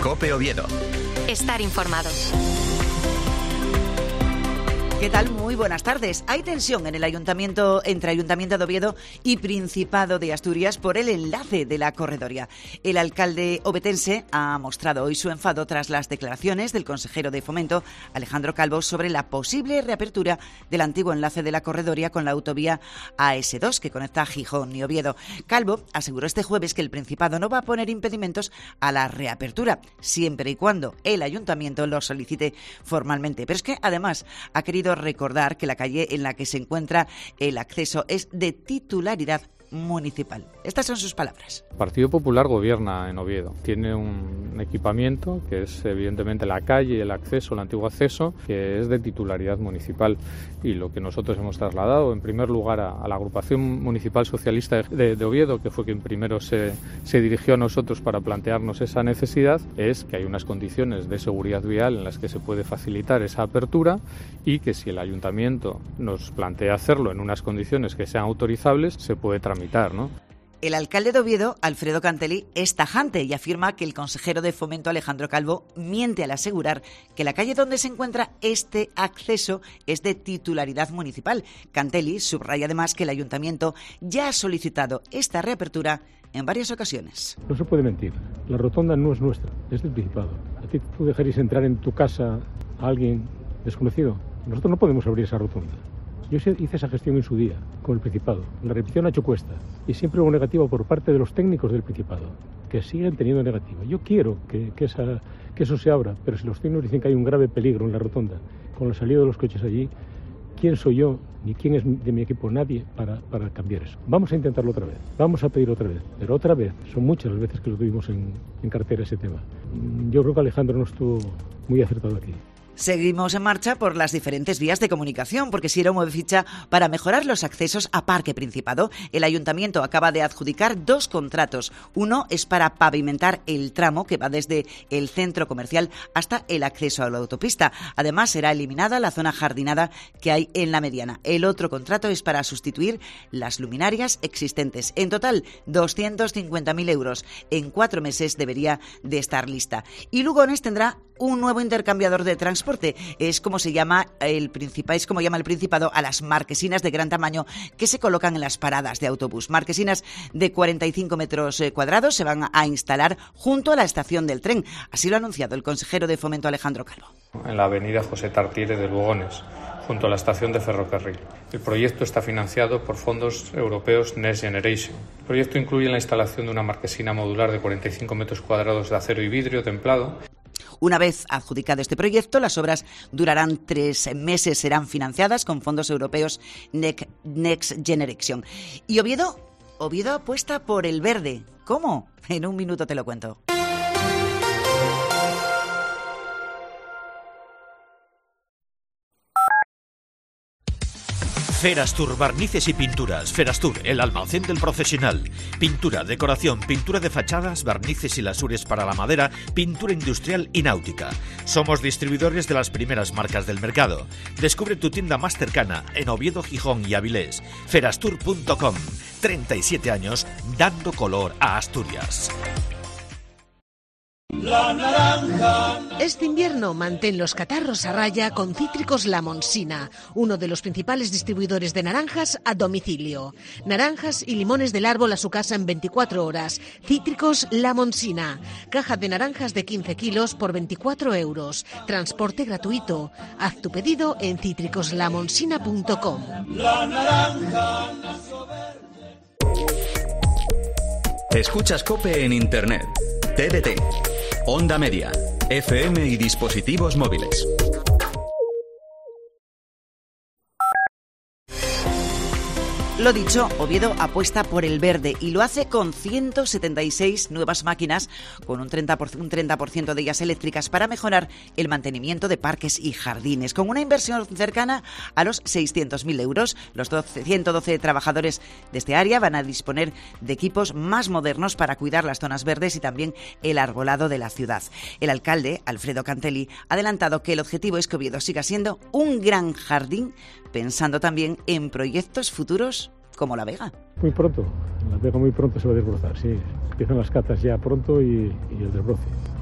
COPE Oviedo. Estar informados. ¿Qué tal? Muy buenas tardes. Hay tensión en el entre Ayuntamiento de Oviedo y Principado de Asturias por el enlace de la corredoria. El alcalde ovetense ha mostrado hoy su enfado tras las declaraciones del consejero de Fomento, Alejandro Calvo, sobre la posible reapertura del antiguo enlace de la corredoria con la autovía AS2 que conecta Gijón y Oviedo. Calvo aseguró este jueves que el Principado no va a poner impedimentos a la reapertura, siempre y cuando el Ayuntamiento lo solicite formalmente. Pero es que además ha querido recordar que la calle en la que se encuentra el acceso es de titularidad municipal. Estas son sus palabras. El Partido Popular gobierna en Oviedo. Tiene un equipamiento que es evidentemente la calle y el acceso, el antiguo acceso, que es de titularidad municipal. Y lo que nosotros hemos trasladado, en primer lugar, a la agrupación municipal socialista de Oviedo, que fue quien primero se dirigió a nosotros para plantearnos esa necesidad, es que hay unas condiciones de seguridad vial en las que se puede facilitar esa apertura y que si el ayuntamiento nos plantea hacerlo en unas condiciones que sean autorizables, se puede tramitar, ¿no? El alcalde de Oviedo, Alfredo Cantelli, es tajante y afirma que el consejero de Fomento, Alejandro Calvo, miente al asegurar que la calle donde se encuentra este acceso es de titularidad municipal. Cantelli subraya además que el ayuntamiento ya ha solicitado esta reapertura en varias ocasiones. No se puede mentir. La rotonda no es nuestra, es del Principado. ¿A ti tú dejarías entrar en tu casa a alguien desconocido? Nosotros no podemos abrir esa rotonda. Yo hice esa gestión en su día, con el Principado. La repetición ha hecho cuesta. Y siempre hubo negativo por parte de los técnicos del Principado, que siguen teniendo negativa. Yo quiero que eso se abra, pero si los técnicos dicen que hay un grave peligro en la rotonda, con la salida de los coches allí, ¿quién soy yo, ni quién es de mi equipo? Nadie para cambiar eso. Vamos a intentarlo otra vez, vamos a pedir otra vez. Pero otra vez, son muchas las veces que lo tuvimos en cartera ese tema. Yo creo que Alejandro no estuvo muy acertado aquí. Seguimos en marcha por las diferentes vías de comunicación, porque Siero mueve ficha para mejorar los accesos a Parque Principado. El ayuntamiento acaba de adjudicar 2 contratos. Uno es para pavimentar el tramo que va desde el centro comercial hasta el acceso a la autopista. Además, será eliminada la zona jardinada que hay en la mediana. El otro contrato es para sustituir las luminarias existentes. En total, 250.000 euros. En 4 meses debería de estar lista. Y Lugones tendrá un nuevo intercambiador de transporte. Es como llama el Principado a las marquesinas de gran tamaño que se colocan en las paradas de autobús. Marquesinas de 45 metros cuadrados se van a instalar junto a la estación del tren. Así lo ha anunciado el consejero de Fomento, Alejandro Calvo. En la avenida José Tartiere de Lugones, junto a la estación de ferrocarril. El proyecto está financiado por fondos europeos Next Generation. El proyecto incluye la instalación de una marquesina modular de 45 metros cuadrados de acero y vidrio templado. Una vez adjudicado este proyecto, las obras durarán 3 meses, serán financiadas con fondos europeos Next Generation. Y Oviedo apuesta por el verde. ¿Cómo? En un minuto te lo cuento. Ferastur, barnices y pinturas. Ferastur, el almacén del profesional. Pintura, decoración, pintura de fachadas, barnices y lasures para la madera, pintura industrial y náutica. Somos distribuidores de las primeras marcas del mercado. Descubre tu tienda más cercana en Oviedo, Gijón y Avilés. Ferastur.com. 37 años dando color a Asturias. La naranja. Este invierno mantén los catarros a raya con Cítricos La Monsina, uno de los principales distribuidores de naranjas a domicilio. Naranjas y limones del árbol a su casa en 24 horas. Cítricos La Monsina. Caja de naranjas de 15 kilos por 24 euros. Transporte gratuito. Haz tu pedido en cítricoslamonSina.com. La naranja. Escuchas COPE en Internet. TDT, Onda Media, FM y dispositivos móviles. Lo dicho, Oviedo apuesta por el verde y lo hace con 176 nuevas máquinas, con un 30% de ellas eléctricas, para mejorar el mantenimiento de parques y jardines. Con una inversión cercana a los 600.000 euros, los 112 trabajadores de este área van a disponer de equipos más modernos para cuidar las zonas verdes y también el arbolado de la ciudad. El alcalde, Alfredo Cantelli, ha adelantado que el objetivo es que Oviedo siga siendo un gran jardín, pensando también en proyectos futuros como La Vega. Muy pronto, La Vega muy pronto se va a desbrozar, sí. Empiezan las catas ya pronto y el desbroce.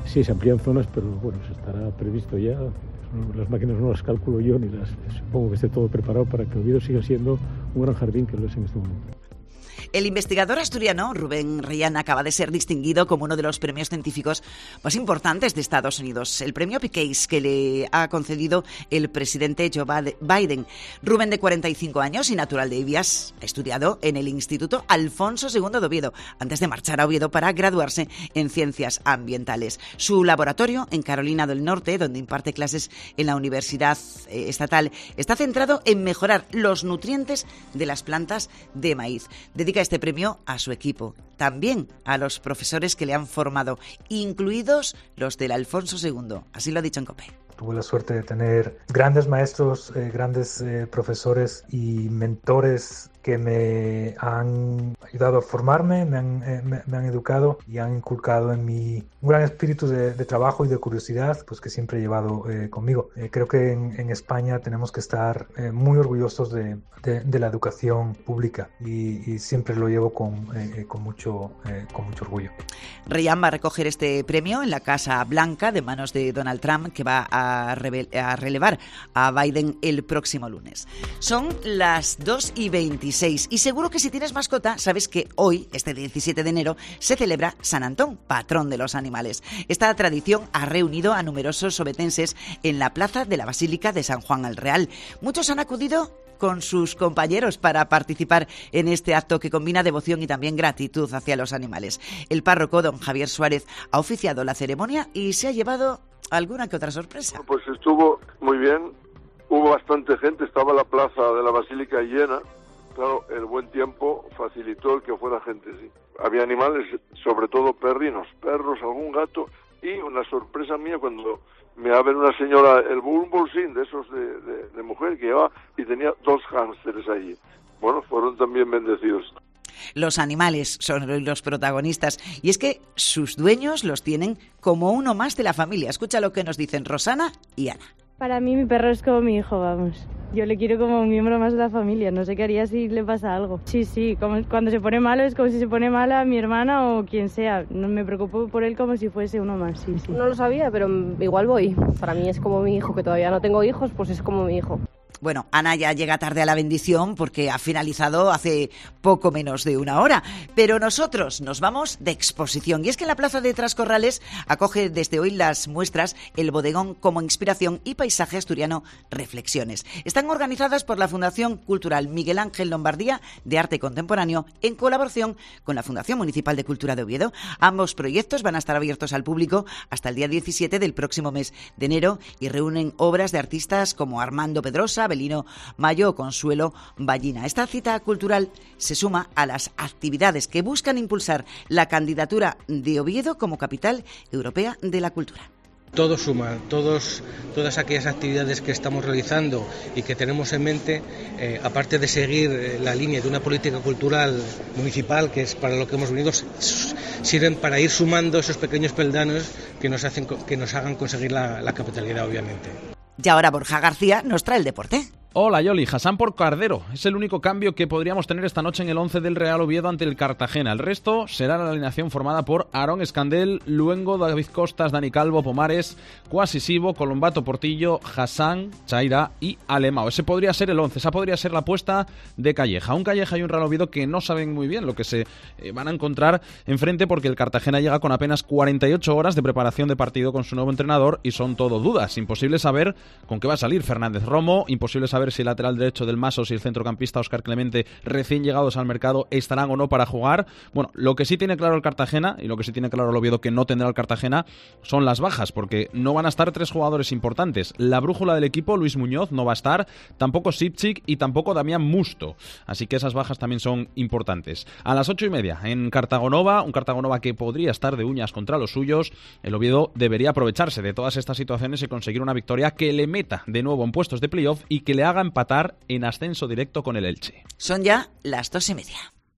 Sí, se amplían zonas, pero bueno, se estará previsto ya. Las máquinas no las calculo yo, ni las supongo que esté todo preparado para que Oviedo siga siendo un gran jardín que lo es en este momento. El investigador asturiano Rubén Reyán acaba de ser distinguido como uno de los premios científicos más importantes de Estados Unidos, el premio P. que le ha concedido el presidente Joe Biden. Rubén, de 45 años y natural de Ibias, ha estudiado en el Instituto Alfonso II de Oviedo, antes de marchar a Oviedo para graduarse en Ciencias Ambientales. Su laboratorio, en Carolina del Norte, donde imparte clases en la Universidad Estatal, está centrado en mejorar los nutrientes de las plantas de maíz. Dedica este premio a su equipo, también a los profesores que le han formado, incluidos los del Alfonso II. Así lo ha dicho en COPE. Tuve la suerte de tener grandes maestros, grandes profesores y mentores que me han ayudado a formarme, me han educado y han inculcado en mí un gran espíritu de trabajo y de curiosidad, pues que siempre he llevado conmigo. Creo que en España tenemos que estar muy orgullosos de la educación pública y siempre lo llevo con mucho orgullo. Reyán va a recoger este premio en la Casa Blanca de manos de Donald Trump, que va a relevar a Biden el próximo lunes. Son las 2:26 y seguro que si tienes mascota sabes que hoy, este 17 de enero, se celebra San Antón, patrón de los animales. Esta tradición ha reunido a numerosos ovetenses en la plaza de la Basílica de San Juan el Real. Muchos han acudido con sus compañeros para participar en este acto que combina devoción y también gratitud hacia los animales. El párroco, don Javier Suárez, ha oficiado la ceremonia y se ha llevado alguna que otra sorpresa. Pues estuvo muy bien, hubo bastante gente, estaba la plaza de la Basílica llena. Claro, el buen tiempo facilitó el que fuera gente, sí. Había animales, sobre todo perrinos, perros, algún gato, y una sorpresa mía cuando me va a ver una señora, el bullseye de esos de mujer que llevaba, y tenía 2 hámsteres allí. Bueno, fueron también bendecidos. Los animales son los protagonistas y es que sus dueños los tienen como uno más de la familia. Escucha lo que nos dicen Rosana y Ana. Para mí mi perro es como mi hijo, vamos. Yo le quiero como un miembro más de la familia, no sé qué haría si le pasa algo. Sí, como cuando se pone malo es como si se pone mala mi hermana o quien sea. No me preocupo por él como si fuese uno más, sí. No lo sabía, pero igual voy. Para mí es como mi hijo, que todavía no tengo hijos, pues es como mi hijo. Bueno, Ana ya llega tarde a la bendición porque ha finalizado hace poco menos de una hora. Pero nosotros nos vamos de exposición. Y es que en la Plaza de Trascorrales acoge desde hoy las muestras El Bodegón como Inspiración y Paisaje Asturiano Reflexiones. Están organizadas por la Fundación Cultural Miguel Ángel Lombardía de Arte Contemporáneo en colaboración con la Fundación Municipal de Cultura de Oviedo. Ambos proyectos van a estar abiertos al público hasta el día 17 del próximo mes de enero y reúnen obras de artistas como Armando Pedrosa, Belino Mayo o Consuelo Ballina. Esta cita cultural se suma a las actividades que buscan impulsar la candidatura de Oviedo como capital europea de la cultura. Todo suma, todas aquellas actividades que estamos realizando y que tenemos en mente, aparte de seguir la línea de una política cultural municipal, que es para lo que hemos venido, sirven para ir sumando esos pequeños peldaños que nos hagan conseguir la capitalidad, obviamente. Y ahora Borja García nos trae el deporte. Hola Yoli, Hassan por Cardero. Es el único cambio que podríamos tener esta noche en el 11 del Real Oviedo ante el Cartagena. El resto será la alineación formada por Aarón Escandel, Luengo, David Costas, Dani Calvo, Pomares, Cuasisivo, Colombato Portillo, Hassan, Chaira y Alemao. Ese podría ser el 11, esa podría ser la apuesta de Calleja. Un Calleja y un Real Oviedo que no saben muy bien lo que se van a encontrar enfrente porque el Cartagena llega con apenas 48 horas de preparación de partido con su nuevo entrenador y son todo dudas. Imposible saber con qué va a salir Fernández Romo, imposible saber si el lateral derecho del Masos y el centrocampista Óscar Clemente, recién llegados al mercado, estarán o no para jugar. Bueno, lo que sí tiene claro el Cartagena y lo que sí tiene claro el Oviedo que no tendrá el Cartagena son las bajas, porque no van a estar 3 jugadores importantes. La brújula del equipo, Luis Muñoz, no va a estar, tampoco Sipchik y tampoco Damián Musto. Así que esas bajas también son importantes. A las 8:30 en Cartagonova, un Cartagonova que podría estar de uñas contra los suyos, el Oviedo debería aprovecharse de todas estas situaciones y conseguir una victoria que le meta de nuevo en puestos de playoff y que le haga empatar en ascenso directo con el Elche. Son ya las 2:30.